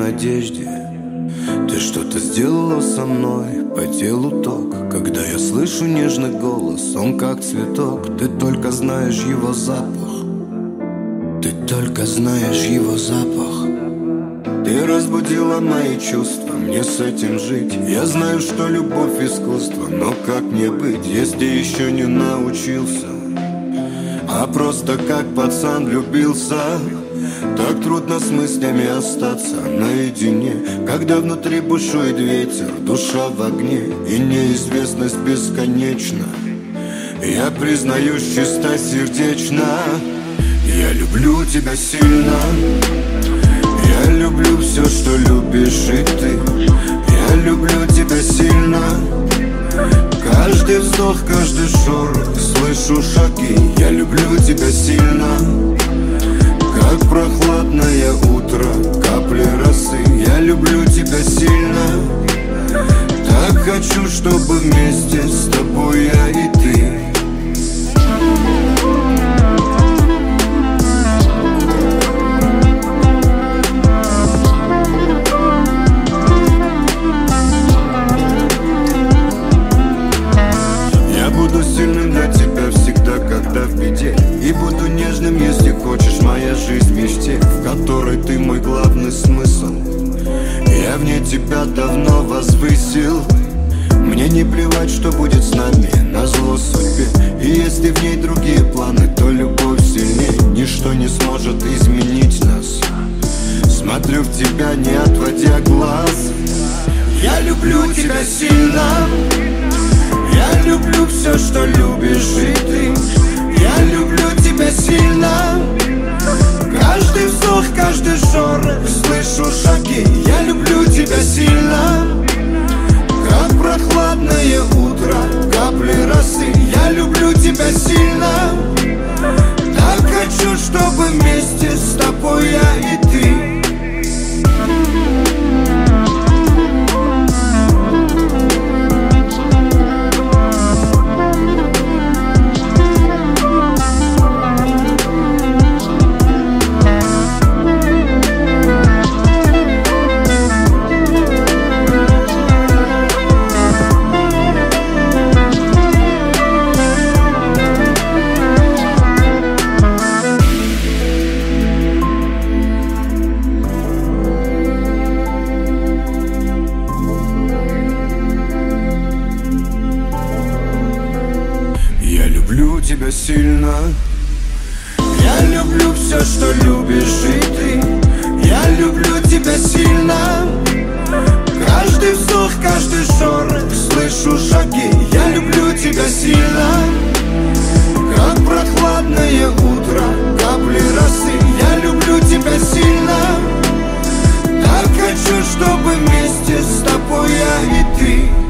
одежде. Ты что-то сделала со мной, по телу ток. Когда я слышу нежный голос, он как цветок. Ты только знаешь его запах, ты только знаешь его запах. Ты разбудила мои чувства, мне с этим жить. Я знаю, что любовь искусство, но как мне быть, если еще не научился, а просто как пацан влюбился? Так трудно с мыслями остаться наедине, когда внутри бушует ветер, душа в огне, и неизвестность бесконечна. Я признаюсь чистосердечно, я люблю тебя сильно. Я люблю все, что любишь и ты. Я люблю тебя сильно. Каждый вздох, каждый шорох, слышу шаги. Я люблю тебя сильно, как прохладное утро, капли росы. Я люблю тебя сильно. Так хочу, чтобы вместе с тобой я и ты. Сильным для тебя всегда, когда в беде, и буду нежным, если хочешь, моя жизнь в мечте, в которой ты мой главный смысл. Я вне тебя давно возвысил. Мне не плевать, что будет с нами, назло судьбе. И если в ней другие планы, то любовь сильней. Ничто не сможет изменить нас. Смотрю в тебя, не отводя глаз. Я люблю тебя сильно. Я люблю все, что любишь и ты. Я люблю тебя сильно. Каждый вздох, каждый шорох, слышу шаги. Я люблю тебя сильно, как прохладное утро, капли росы. Я люблю тебя сильно. Так хочу, чтобы вместе с тобой я и ты. Люблю тебя сильно. Я люблю все, что любишь и ты. Я люблю тебя сильно. Каждый вздох, каждый шорох, слышу шаги. Я люблю тебя сильно, как прохладное утро, капли росы. Я люблю тебя сильно. Так хочу, чтобы вместе с тобой я и ты.